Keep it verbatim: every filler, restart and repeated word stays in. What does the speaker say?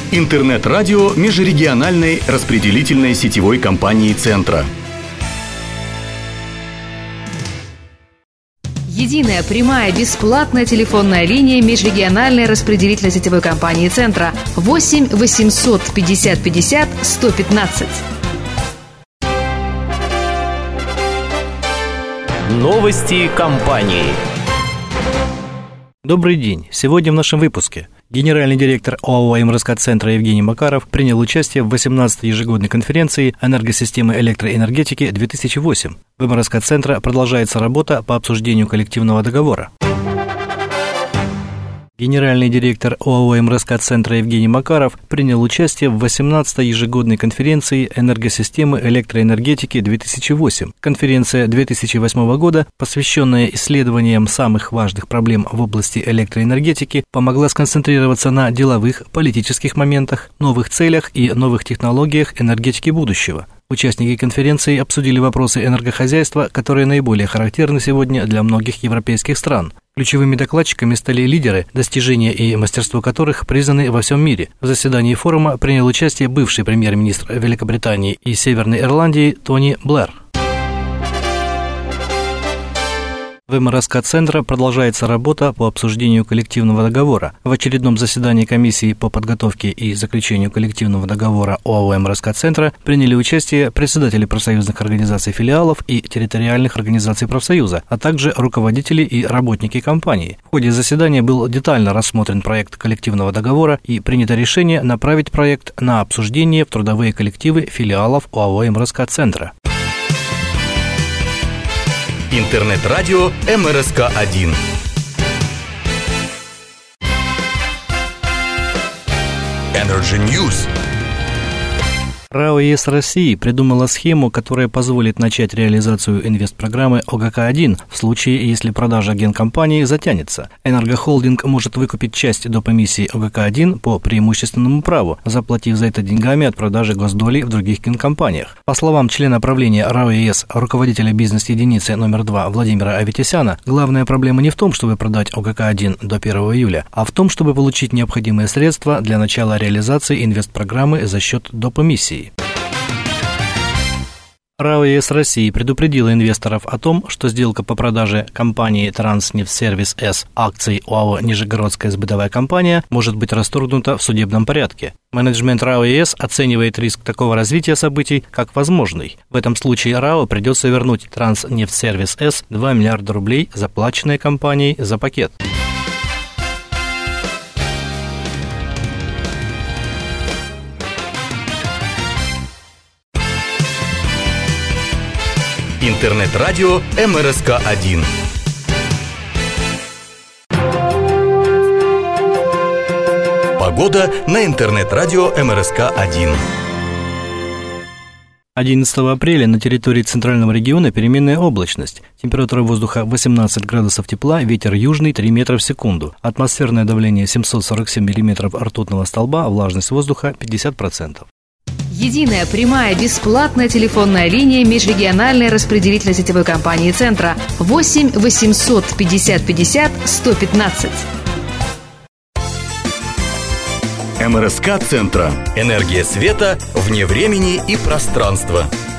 Интернет-радио межрегиональной распределительной сетевой компании «Центра». Единая прямая бесплатная телефонная линия межрегиональной распределительной сетевой компании «Центра» восемь восемьсот пятьдесят пятьдесят сто пятнадцать. Новости компании. Добрый день. Сегодня в нашем выпуске. Генеральный директор ОАО «МРСК-Центра» Евгений Макаров принял участие в восемнадцатой ежегодной конференции «Энергосистемы электроэнергетики-две тысячи восемь». В МРСК-Центра продолжается работа по обсуждению коллективного договора. Генеральный директор ОАО «МРСК-Центра» Евгений Макаров принял участие в восемнадцатой ежегодной конференции «Энергосистемы электроэнергетики-две тысячи восемь». Конференция две тысячи восьмого года, посвященная исследованиям самых важных проблем в области электроэнергетики, помогла сконцентрироваться на деловых, политических моментах, новых целях и новых технологиях энергетики будущего. Участники конференции обсудили вопросы энергохозяйства, которые наиболее характерны сегодня для многих европейских стран. Ключевыми докладчиками стали лидеры, достижения и мастерство которых признаны во всем мире. В заседании форума принял участие бывший премьер-министр Великобритании и Северной Ирландии Тони Блэр. В МРСК-Центра продолжается работа по обсуждению коллективного договора. В очередном заседании комиссии по подготовке и заключению коллективного договора ОАО «МРСК-Центра» приняли участие председатели профсоюзных организаций филиалов и территориальных организаций профсоюза, а также руководители и работники компании. В ходе заседания был детально рассмотрен проект коллективного договора и принято решение направить проект на обсуждение в трудовые коллективы филиалов ОАО «МРСК-Центра». Интернет-радио эм эр эс ка один. Energy News. РАО ЕС России придумала схему, которая позволит начать реализацию инвестпрограммы О Г К один в случае, если продажа генкомпании затянется. Энергохолдинг может выкупить часть доп. Эмиссии О Г К один по преимущественному праву, заплатив за это деньгами от продажи госдолей в других генкомпаниях. По словам члена правления РАО ЕС, руководителя бизнес-единицы номер два Владимира Аветисяна, главная проблема не в том, чтобы продать О Г К один до первого июля, а в том, чтобы получить необходимые средства для начала реализации инвестпрограммы за счет доп. Эмиссии. РАО ЕС России предупредила инвесторов о том, что сделка по продаже компании «Транснефтсервис С» акций ОАО «Нижегородская сбытовая компания» может быть расторгнута в судебном порядке. Менеджмент РАО ЕС оценивает риск такого развития событий как возможный. В этом случае РАО придется вернуть «Транснефтсервис С» два миллиарда рублей, заплаченные компанией за пакет. Интернет-радио эм эр эс ка один. Погода на интернет-радио эм эр эс ка один. одиннадцатого апреля на территории центрального региона переменная облачность. Температура воздуха восемнадцать градусов тепла, ветер южный три метра в секунду. Атмосферное давление семьсот сорок семь миллиметров ртутного столба, влажность воздуха пятьдесят процентов. Единая прямая бесплатная телефонная линия межрегиональной распределительной сетевой компании «Центра» восемь восемьсот пятьдесят пятьдесят сто пятнадцать. МРСК-Центра. Энергия света вне времени и пространства.